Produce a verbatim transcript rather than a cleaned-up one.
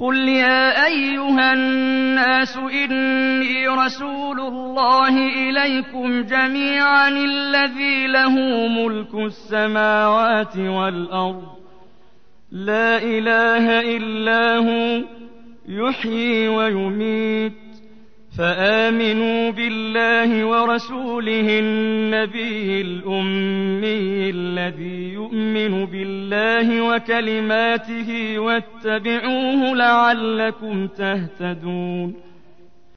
قل يا أيها الناس إني رسول الله إليكم جميعا الذي له ملك السماوات والأرض لا إله إلا هو يحيي ويميت فآمنوا بالله ورسوله النبي الأمي الذي يؤمن بالله وكلماته واتبعوه لعلكم تهتدون